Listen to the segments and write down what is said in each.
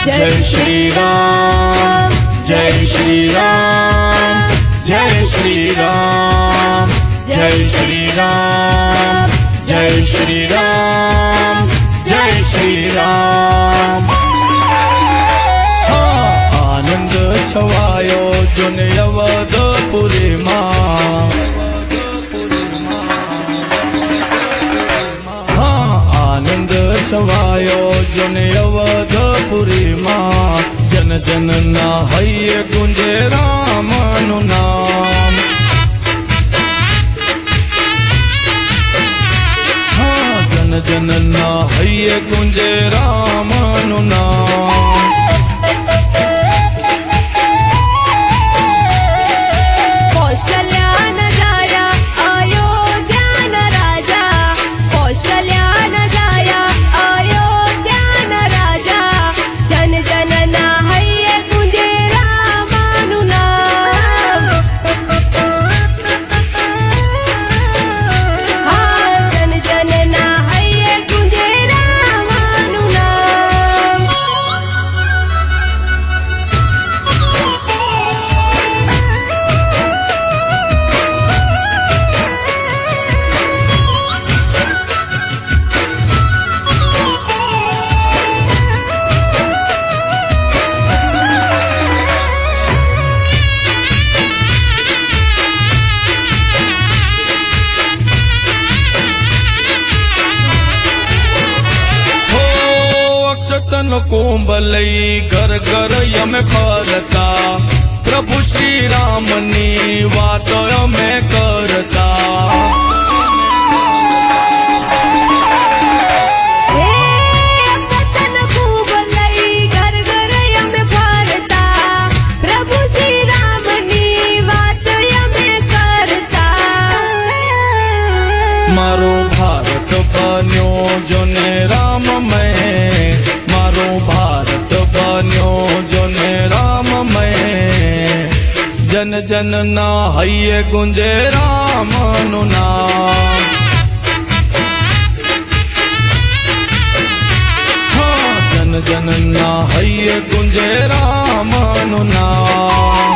जय श्री राम, जय श्री राम, जय श्री राम, जय श्री राम, जय श्री राम, जय श्री राम। आनंद छवायो जुन अवधपुरी मां, आनंद छवायो जुन अवधपुरी मां, जन जन ना हये गुंजे राम नु नाम। जन जन ना हये गुंजे राम नु नाम। कुंभलई घर घर यम करता, प्रभु श्री राम नी बात में करता। मारो भारत बन्यो जोने राम में, मारो भारत बन्यो जोने राम में, जन जन ना हये गुंजे राम नु नाम। जन जन ना हये गुंजे राम नु नाम।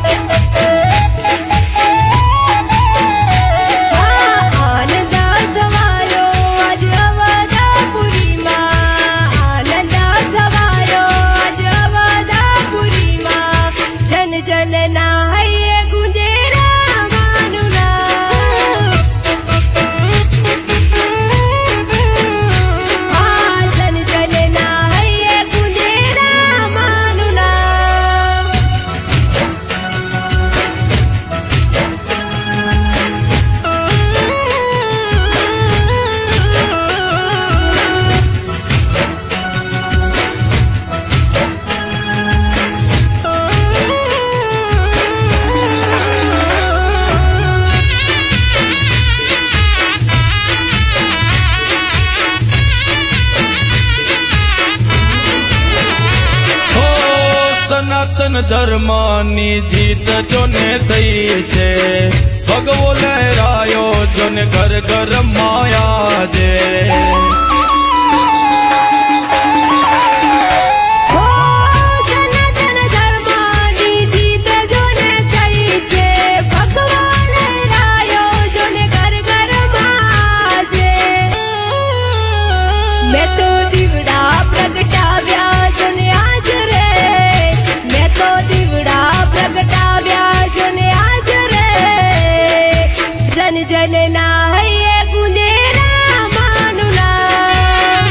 सनातन धर्मानी जीत जोने थई छे, भगवो लहरायो जोने घर घर माया जे। जन ना हये गुंजे राम नु नाम।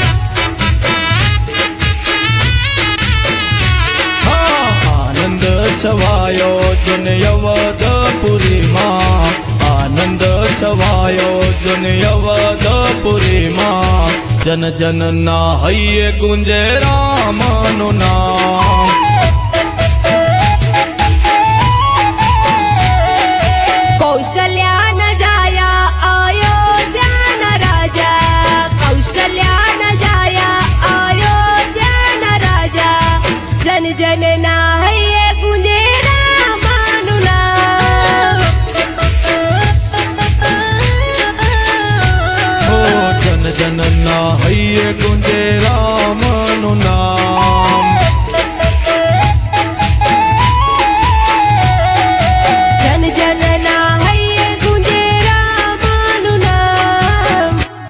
आनंद छवायो जुन अवधपुरी मां, आनंद छवायो जुन अवधपुरी मां, जन जन ना हये गुंजे राम नु नाम।